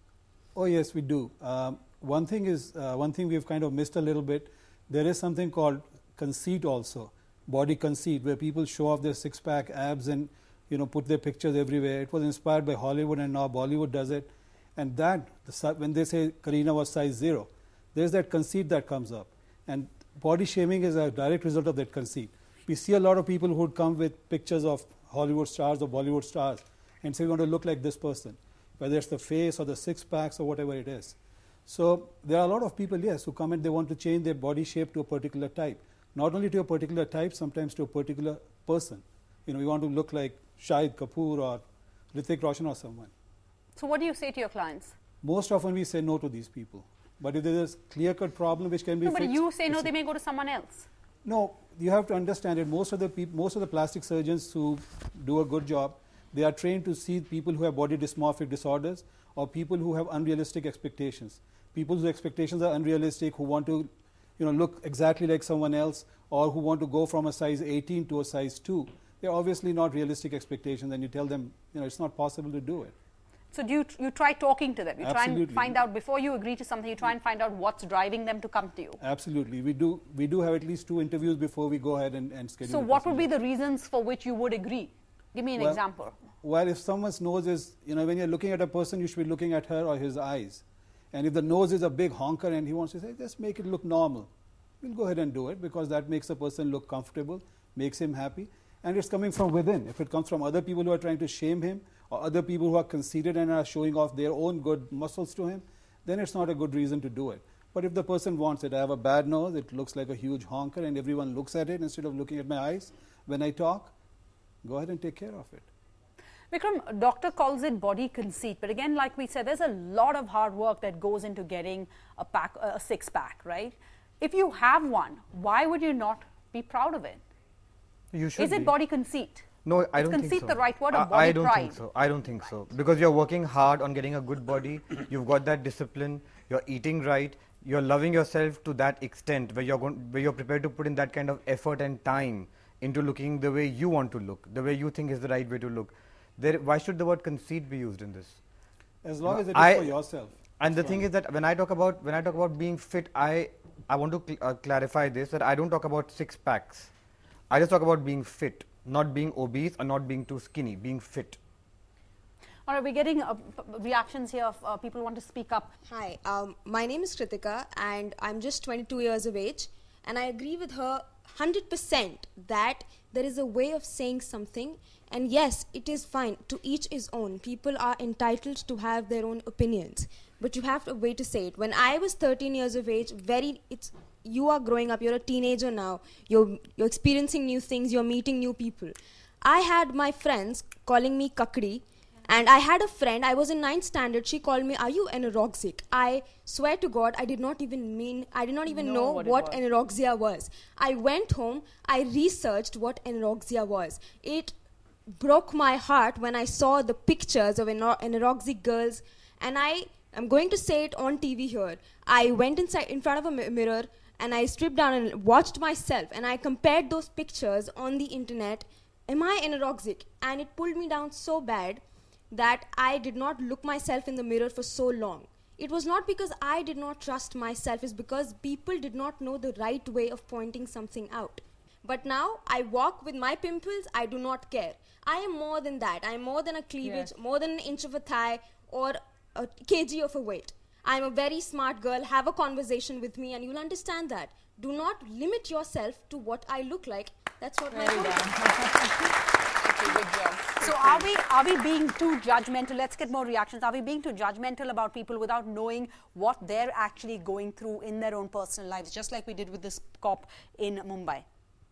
Oh yes, we do. Um, one thing is, uh, one thing we've kind of missed a little bit. There is something called conceit also, body conceit, where people show off their six-pack abs and, you know, put their pictures everywhere. It was inspired by Hollywood, and now Bollywood does it. And that, the, when they say Kareena was size zero, there's that conceit that comes up. And body shaming is a direct result of that conceit. We see a lot of people who would come with pictures of Hollywood stars or Bollywood stars and say, we want to look like this person, whether it's the face or the six packs or whatever it is. So there are a lot of people, yes, who come and they want to change their body shape to a particular type. Not only to a particular type, sometimes to a particular person. You know, we want to look like Shahid Kapoor or Hrithik Roshan or someone. So what do you say to your clients? Most often we say no to these people. But if there is a clear-cut problem which can be No, fixed... but you say no, they may go to someone else. No, you have to understand it. Most of the peop most of the plastic surgeons who do a good job, they are trained to see people who have body dysmorphic disorders or people who have unrealistic expectations. People whose expectations are unrealistic, who want to, you know, look exactly like someone else, or who want to go from a size eighteen to a size two. They're obviously not realistic expectations, and you tell them, you know, it's not possible to do it. So do you, you try talking to them? You Absolutely. try and find out, before you agree to something, you try and find out what's driving them to come to you. Absolutely. We do, we do have at least two interviews before we go ahead and, and schedule. So what would be the reasons for which you would agree? Give me an well, example. Well, if someone's nose is, you know, when you're looking at a person, you should be looking at her or his eyes. And if the nose is a big honker and he wants to say, just make it look normal, we'll go ahead and do it, because that makes the person look comfortable, makes him happy. And it's coming from within. If it comes from other people who are trying to shame him, or other people who are conceited and are showing off their own good muscles to him, then it's not a good reason to do it. But if the person wants it, I have a bad nose, it looks like a huge honker, and everyone looks at it instead of looking at my eyes when I talk, go ahead and take care of it. Vikram, doctor calls it body conceit, but again, like we said, there's a lot of hard work that goes into getting a pack, a six pack, right? If you have one, why would you not be proud of it? You should Is it be. body conceit? No, I Is don't think conceit so. the right word, or I, body I don't pride? think so. I don't think so. Because you're working hard on getting a good body, you've got that discipline, you're eating right, you're loving yourself to that extent where you're going, where you're prepared to put in that kind of effort and time into looking the way you want to look, the way you think is the right way to look, there, why should the word conceit be used in this? As long as it is I, for yourself. And the thing is that when I talk about when I talk about being fit, I I want to cl uh, clarify this, that I don't talk about six packs. I just talk about being fit, not being obese or not being too skinny, being fit. All right, we're getting uh, reactions here of uh, people who want to speak up. Hi, um, my name is Kritika and I'm just twenty-two years of age, and I agree with her one hundred percent that there is a way of saying something, and yes, it is fine, to each his own. People are entitled to have their own opinions, but you have a way to say it. When I was thirteen years of age, very, it's, you are growing up, you're a teenager now, you're, you're experiencing new things, you're meeting new people. I had my friends calling me kakdi, and I had a friend, I was in ninth standard, she called me, are you anorexic? I swear to God, I did not even mean, I did not even know, know what, what anorexia was. I went home, I researched what anorexia was. It broke my heart when I saw the pictures of anor anorexic girls, and I am going to say it on T V here. I went inside in front of a mirror and I stripped down and watched myself, and I compared those pictures on the internet. Am I anorexic? And it pulled me down so bad that I did not look myself in the mirror for so long. It was not because I did not trust myself, it's because people did not know the right way of pointing something out. But now I walk with my pimples, I do not care. I am more than that. I am more than a cleavage, yes. more than an inch of a thigh or a kg of a weight. I am a very smart girl. Have a conversation with me and you'll understand that. Do not limit yourself to what I look like. That's what Very my point is. So are we, are we being too judgmental? Let's get more reactions. Are we being too judgmental about people without knowing what they're actually going through in their own personal lives, just like we did with this cop in Mumbai?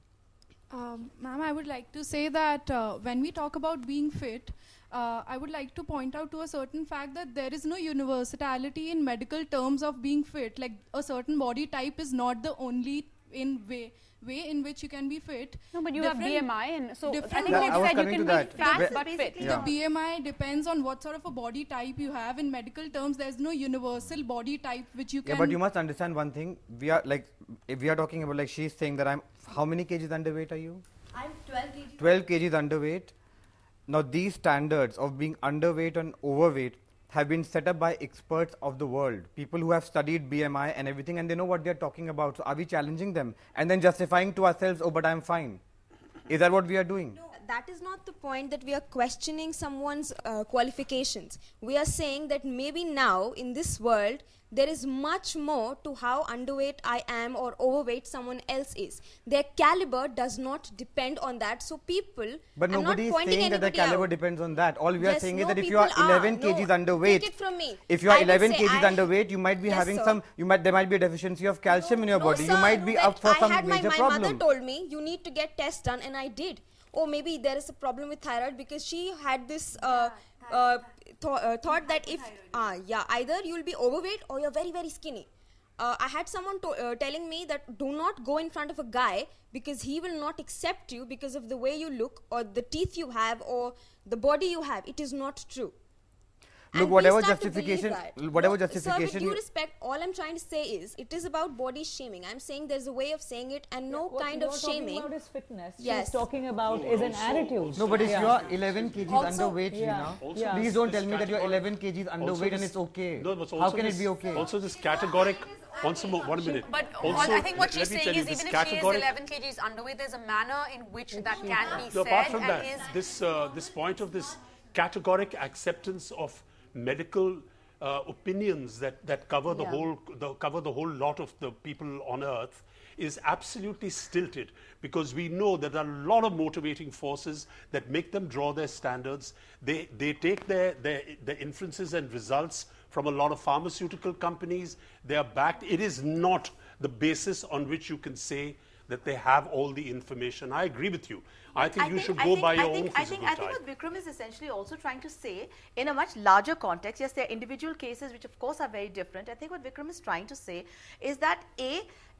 Um, Ma'am, I would like to say that uh, when we talk about being fit, uh, I would like to point out to a certain fact that there is no universality in medical terms of being fit. Like a certain body type is not the only in way way in which you can be fit. No, but you have B M I, and so I think yeah, they said you can be fat but fit. Yeah. The B M I depends on what sort of a body type you have. In medical terms, there's no universal body type which you can. Yeah, but you must understand one thing. We are like, if we are talking about, like she's saying that I'm, how many kgs underweight are you? I'm twelve kgs. twelve kgs underweight. Now these standards of being underweight and overweight have been set up by experts of the world, people who have studied B M I and everything, and they know what they're talking about. So are we challenging them and then justifying to ourselves, oh, but I'm fine? Is that what we are doing? No, that is not the point, that we are questioning someone's uh, qualifications. We are saying that maybe now in this world, there is much more to how underweight I am or overweight someone else is. Their caliber does not depend on that. So people, but I'm nobody not is saying that the caliber out. depends on that. All we yes, are saying no, is that if you are eleven are. kgs no, underweight, take it from me. if you are I eleven say kgs I underweight, you might be yes, having sir. some. You might there might be a deficiency of calcium no, in your no, body. Sir, you might be up for I some had my, major my problem. My mother told me you need to get tests done, and I did. Or maybe there is a problem with thyroid, because she had this uh, yeah, uh, th uh, thought that if uh, yeah, either you will be overweight or you're very very skinny. Uh, I had someone to, uh, telling me that do not go in front of a guy because he will not accept you because of the way you look or the teeth you have or the body you have. It is not true. Look, and whatever we start to justification, believe whatever no, justification. Sir, with due respect, all I'm trying to say is it is about body shaming. I'm saying there's a way of saying it, and no what kind of shaming. What is fitness? Yes. She's talking about is an attitude. No, but if yeah. you are eleven kgs Also, underweight, yeah. Reena, Yeah. please don't tell me that you're eleven kgs underweight and it's okay. No, but How can this, it be okay? Also, this categoric. Once more, one minute. But also, I think what she's let me saying you, is even if she is eleven kgs underweight, there's a manner in which that can be no, said. apart from and that, is this uh, this point of this categoric acceptance of medical uh, opinions that that cover the Yeah. whole the, cover the whole lot of the people on earth is absolutely stilted, because we know that there are a lot of motivating forces that make them draw their standards. They they take their their, their inferences and results from a lot of pharmaceutical companies. They are backed. It is not the basis on which you can say that they have all the information. I agree with you. I think I you think, should I go think, by I your think, own I physical think, I think type. what Vikram is essentially also trying to say, in a much larger context, yes, there are individual cases which of course are very different. I think what Vikram is trying to say is that A,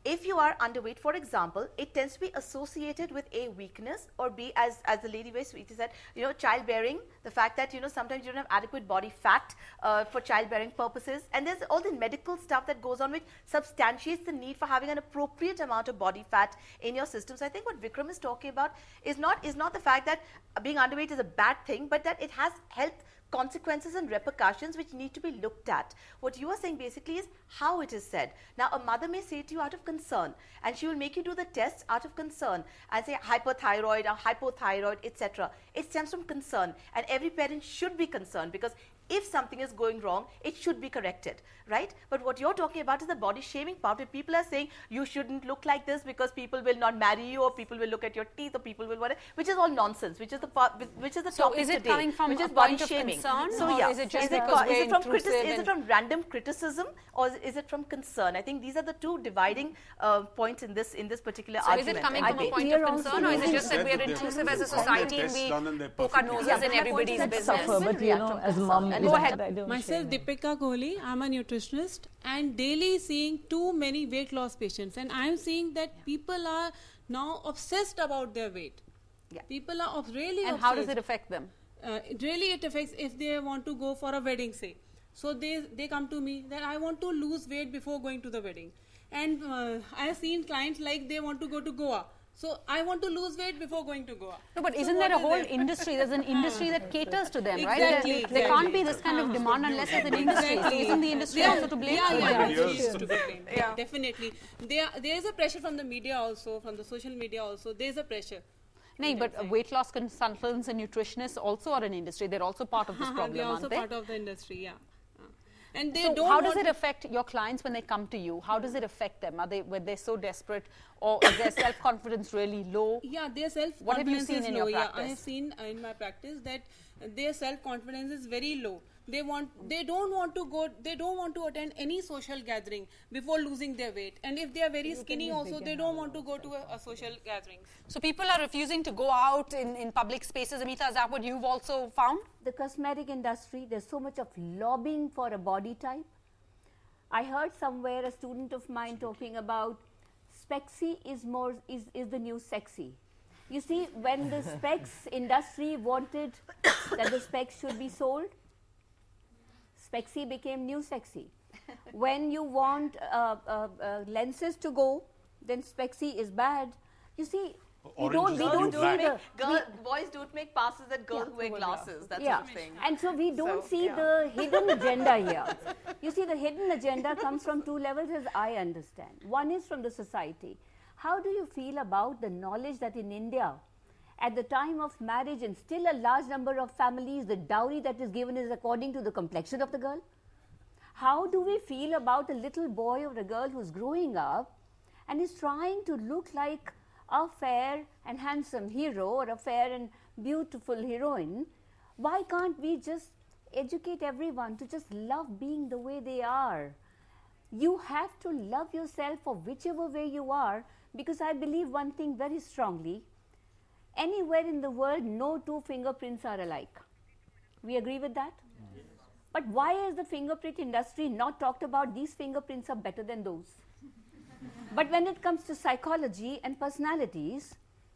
if you are underweight, for example, it tends to be associated with a weakness, or B, as, as the lady very sweetly said, you know, childbearing, the fact that, you know, sometimes you don't have adequate body fat uh, for childbearing purposes. And there's all the medical stuff that goes on which substantiates the need for having an appropriate amount of body fat in your system. So I think what Vikram is talking about is not, is not the fact that being underweight is a bad thing, but that it has health consequences and repercussions which need to be looked at. What you are saying basically is how it is said. Now, a mother may say to you out of concern, and she will make you do the tests out of concern and say hyperthyroid or hypothyroid, et cetera. It stems from concern, and every parent should be concerned, because if something is going wrong, it should be corrected, right? But what you're talking about is the body shaming part, where people are saying you shouldn't look like this because people will not marry you, or people will look at your teeth, or people will whatever, which is all nonsense, which is the part, which is the so topic is it today, coming from which a is body point of shaming. concern, So or yeah, is it just is it, because is we're it from intrusive criticism, is it and- from random criticism, or is it from concern? I think these are the two dividing uh, points in this in this particular So argument. is it coming I from a think. point of concern, or is it just that we are intrusive as a society and we poke our noses in everybody's business? Suffer, but you know, as a mom, Go ahead. I don't Myself, Deepika Kohli, I'm a nutritionist, and daily seeing too many weight loss patients, and I'm seeing that yeah. people are now obsessed about their weight. Yeah. People are of really And obsessed. how does it affect them? Uh, it really it affects if they want to go for a wedding, say. So they, they come to me that I want to lose weight before going to the wedding. And uh, I have seen clients like they want to go to Goa. So I want to lose weight before going to Goa. No, but so isn't there a is whole it? industry? There's an industry that caters to them, right? Exactly, There, exactly. there can't be this kind of demand unless there's an industry. So isn't the industry Yeah, also to blame? Yeah, yeah, Yeah. industry is to be blamed. Yeah. Definitely. There, there is a pressure from the media also, from the social media also. There is a pressure. No, but uh, weight loss consultants and nutritionists also are an industry. They're also part of this problem, They're also aren't they? part of the industry, yeah. And they so don't how does want it affect your clients when they come to you? How does it affect them? Are they, when they're so desperate, or is their self-confidence really low? Yeah, their self-confidence What have you seen is in low. your Yeah, practice? I have seen uh, in my practice that uh, their self-confidence is very low. They want, they don't want to go, they don't want to attend any social gathering before losing their weight. And if they are very skinny also, they don't want to go to a, a social gathering. So people are refusing to go out in, in public spaces. Amita, is that what you've also found? The cosmetic industry, there's so much of lobbying for a body type. I heard somewhere a student of mine talking about spexy is more is, is the new sexy. You see, when the specs industry wanted that the specs should be sold, spexy became new sexy. When you want uh, uh, uh, lenses to go, then spexy is bad. You see, we don't, we don't see the Girl, boys don't make passes at girls who wear glasses. That's yeah. what I'm saying. And so we don't So, see yeah. the hidden agenda here. You see, the hidden agenda comes from two levels, as I understand. One is from the society. How do you feel about the knowledge that in India, at the time of marriage, and still a large number of families, the dowry that is given is according to the complexion of the girl? How do we feel about a little boy or a girl who's growing up and is trying to look like a fair and handsome hero or a fair and beautiful heroine? Why can't we just educate everyone to just love being the way they are? You have to love yourself for whichever way you are, because I believe one thing very strongly. Anywhere in the world, no two fingerprints are alike. We agree with that? Yes. But why has the fingerprint industry not talked about these fingerprints are better than those? But when it comes to psychology and personalities,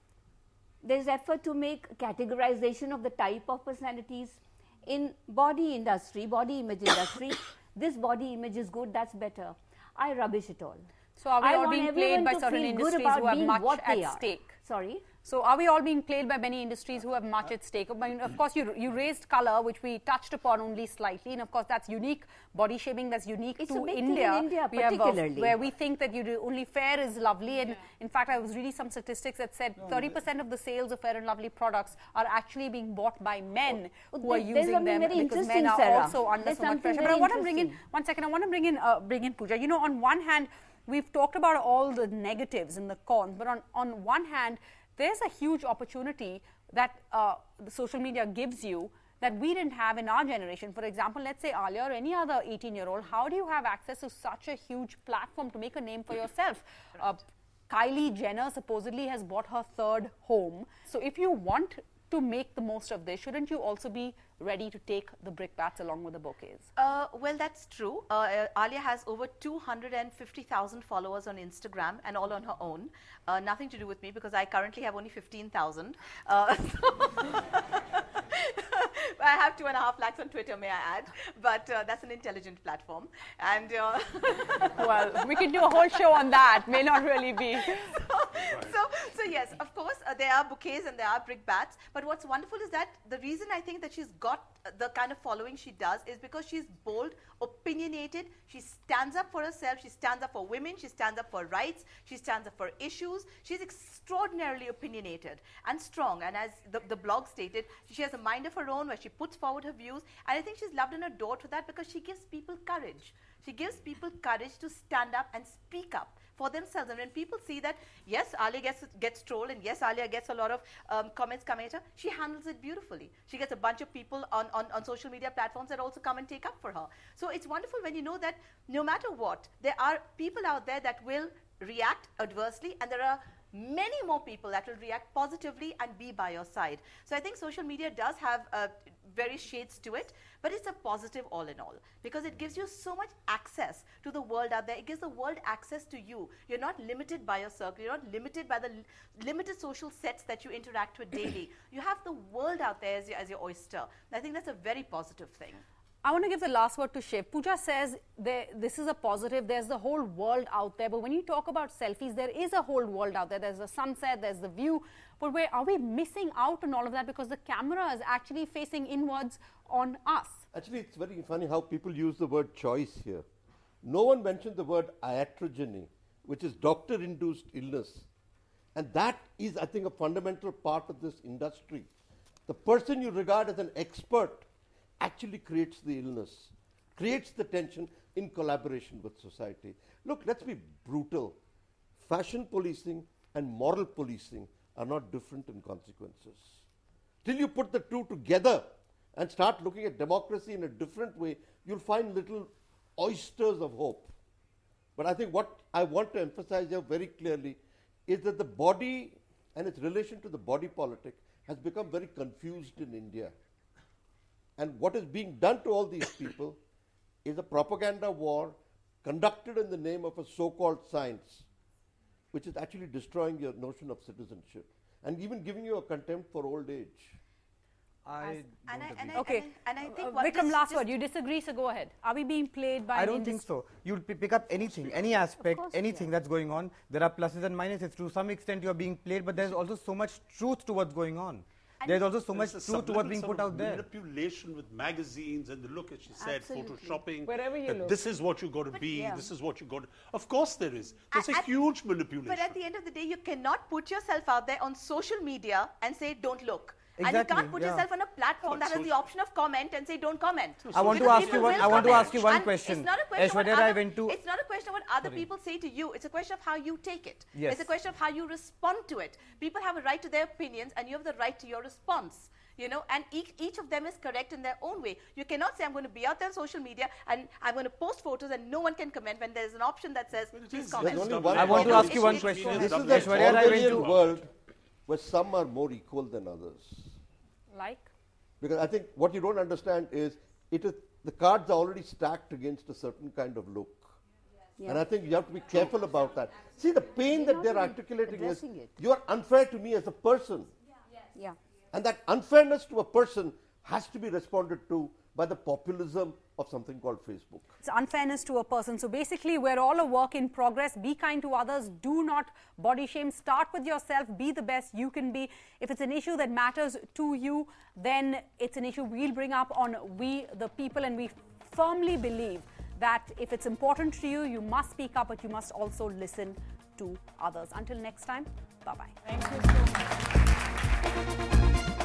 there is effort to make categorization of the type of personalities. In body industry, body image industry, this body image is good, that's better. I rubbish it all. So are we I all want being everyone played by to certain feel good industries about who have being much what they at are. stake? Sorry? So are we all being played by many industries who have much at stake? I mean, of course, you, you raised colour, which we touched upon only slightly, and of course, that's unique. Body shaming, that's unique It's to a big thing India. in India, we have, uh, particularly. where we think that you do only fair is lovely, and in fact, I was reading some statistics that said thirty percent of the sales of Fair and Lovely products are actually being bought by men Oh, who are there's using something them very because men interesting, are Sarah. also under There's so much something pressure. But very I want to bring in interesting. one second. I want to bring in uh, bring in Pooja. You know, on one hand, we've talked about all the negatives and the cons, but on on one hand, there's a huge opportunity that uh, the social media gives you that we didn't have in our generation. For example, let's say Alia or any other eighteen-year-old, how do you have access to such a huge platform to make a name for yourself? Uh, Kylie Jenner supposedly has bought her third home. So if you want to make the most of this, shouldn't you also be ready to take the brickbats along with the bouquets? Uh, well, that's true. Uh, uh, Alia has over two hundred fifty thousand followers on Instagram and all on her own. Uh, nothing to do with me because I currently have only fifteen thousand. Uh, I have two and a half lakhs on Twitter, may I add, but uh, that's an intelligent platform. And uh, well, we could do a whole show on that. May not really be. So, so, so yes, of course, uh, there are bouquets and there are brickbats. But what's wonderful is that the reason I think that she's got uh, the kind of following she does is because she's bold, opinionated. She stands up for herself. She stands up for women. She stands up for rights. She stands up for issues. She's extraordinarily opinionated and strong. And as the, the blog stated, she has a mind of her own where she puts forward her views. And I think she's loved and adored for that because she gives people courage. She gives people courage to stand up and speak up for themselves. And when people see that, yes, Alia gets, gets trolled, and yes, Alia gets a lot of um, comments coming at her, she handles it beautifully. She gets a bunch of people on, on, on social media platforms that also come and take up for her. So it's wonderful when you know that no matter what, there are people out there that will react adversely, and there are many more people that will react positively and be by your side. So I think social media does have uh, various shades to it, but it's a positive all in all because it gives you so much access to the world out there. It gives the world access to you. You're not limited by your circle. You're not limited by the li limited social sets that you interact with daily. You have the world out there as your, as your oyster. And I think that's a very positive thing. I want to give the last word to Shiv. Pooja says there, this is a positive, there's the whole world out there, but when you talk about selfies, there is a whole world out there. There's the sunset, there's the view, but where are we missing out on all of that because the camera is actually facing inwards on us? Actually, it's very funny how people use the word choice here. No one mentioned the word iatrogeny, which is doctor-induced illness. And that is, I think, a fundamental part of this industry. The person you regard as an expert actually creates the illness, creates the tension in collaboration with society. Look, let's be brutal. Fashion policing and moral policing are not different in consequences. Till you put the two together and start looking at democracy in a different way, you'll find little oysters of hope. But I think what I want to emphasize here very clearly is that the body and its relation to the body politic has become very confused in India. And what is being done to all these people is a propaganda war conducted in the name of a so-called science, which is actually destroying your notion of citizenship and even giving you a contempt for old age. I and I, and I, okay. and I, and I think uh, what Vikram, this last just word. You disagree, so go ahead. Are we being played by I an don't think industry? so. You'll pick up anything, any aspect, course, anything yeah. that's going on. There are pluses and minuses. To some extent, you're being played, but there's also so much truth to what's going on. And there's also so much there's a truth to what's being subliminal put sort out of there. Manipulation with magazines and the look, as she said, Absolutely. photoshopping. Wherever you that look. This is what you got to be. yeah. This is what you got to. Of course, there is. There's At- a at- huge manipulation. But at the end of the day, you cannot put yourself out there on social media and say, don't look. And Exactly, you can't put yeah. yourself on a platform But that has the social- option of comment and say, don't comment. I want to Because ask you people one. will I want to comment. ask you one And question. It's not a question, Aishwarya what Rai other, went to. it's not a question of what other Sorry. people say to you. It's a question of how you take it. Yes. It's a question of how you respond to it. People have a right to their opinions, and you have the right to your response. You know, and each, each of them is correct in their own way. You cannot say, I'm going to be out there on social media and I'm going to post photos and no one can comment when there's an option that says, please comment. There's only one I want to problem. ask you one question. This is an Aishwarya Rai went Orwellian to. world where some are more equal than others. Like? Because I think what you don't understand is it is the cards are already stacked against a certain kind of look. Yeah. And I think you have to be careful about that. See, the pain They're that they're not even articulating is, addressing it. you are unfair to me as a person. Yeah. And that unfairness to a person has to be responded to by the populism of something called Facebook. It's unfairness to a person. So basically, we're all a work in progress. Be kind to others. Do not body shame. Start with yourself. Be the best you can be. If it's an issue that matters to you, then it's an issue we'll bring up on We the People. And we firmly believe that if it's important to you, you must speak up, but you must also listen to others. Until next time, bye-bye. Thank you so much.